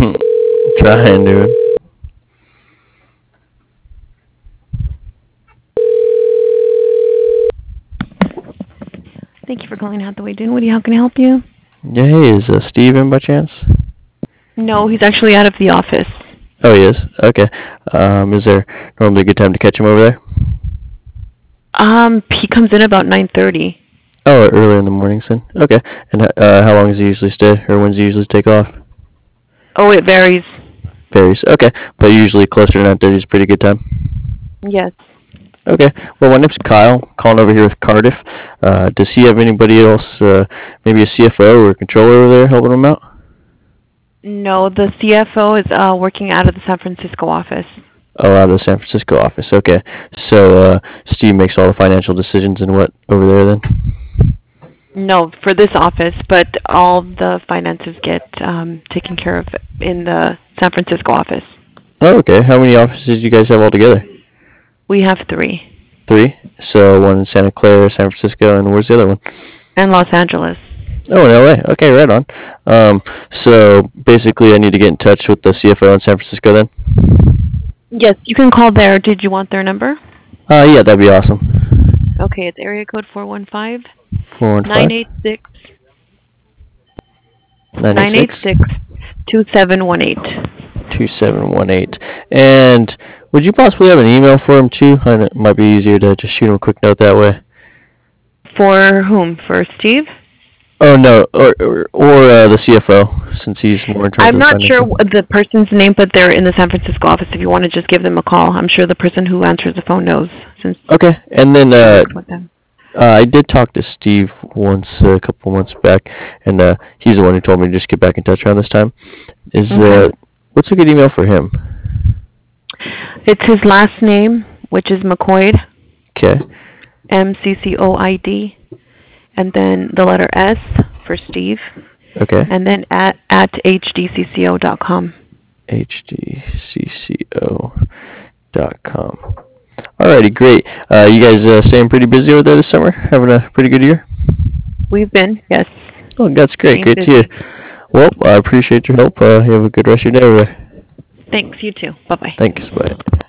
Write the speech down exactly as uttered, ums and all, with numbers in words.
Trying, dude. Thank you for calling Hathaway Dinwiddie. How can I help you? Yeah, hey, is uh, Steve in by chance? No, he's actually out of the office. Oh, he is? Okay. Um, is there normally a good time to catch him over there? Um, he comes in about nine thirty. Oh, early in the mornings then? Okay. And uh, how long does he usually stay, or when does he usually take off? Oh, it varies. Varies. Okay. But usually closer to nine thirty is a pretty good time. Yes. Okay. Well, my name's Kyle, calling over here with Cardiff. Uh, does he have anybody else, uh, maybe a C F O or a controller over there helping him out? No, the C F O is uh, working out of the San Francisco office. Oh, out of the San Francisco office. Okay. So uh, Steve makes all the financial decisions and what over there then? No, for this office, but all the finances get um, taken care of in the San Francisco office. Oh, okay. How many offices do you guys have altogether? We have three. Three. So one in Santa Clara, San Francisco, and where's the other one? And Los Angeles. Oh, in L A. Okay, right on. Um, so basically, I need to get in touch with the C F O in San Francisco then. Yes, you can call there. Did you want their number? Uh, yeah, that'd be awesome. Okay, it's area code four one five. Four one five. Nine eight six. Nine Nine eight six. Two seven one eight. Two seven one eight. And would you possibly have an email for him too? I know it might be easier to just shoot him a quick note that way. For whom? For Steve? Oh no, or or, or uh, the C F O, since he's more in charge. I'm of not the sure the person's name, but they're in the San Francisco office. If you want to just give them a call, I'm sure the person who answers the phone knows. Since okay, and then uh, with them. uh, I did talk to Steve once uh, a couple months back, and uh, he's the one who told me to just get back in touch around this time. Is Okay. uh, what's a good email for him? It's his last name, which is McCoyd. Okay. M C C O I D, and then the letter S for Steve. Okay. And then at at H D C C O dot com. H D C C O dot com. Alrighty, great. Uh, you guys uh, staying pretty busy over there this summer? Having a pretty good year? We've been, yes. Oh, that's great. Staying Great busy. to hear. Well, I appreciate your help. Uh, you have a good rest of your day over there. Thanks, you too. Bye-bye. Thanks. Bye.